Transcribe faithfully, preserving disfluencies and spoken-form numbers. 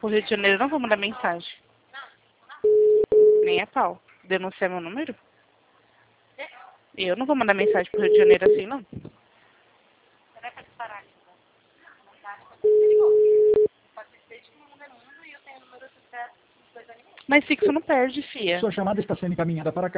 Pro Rio de Janeiro eu não vou mandar mensagem. Nem a pau. Denunciar meu número? Eu não vou mandar mensagem pro Rio de Janeiro assim, não. Mas fixo não perde, fia. Sua chamada está sendo encaminhada para cá.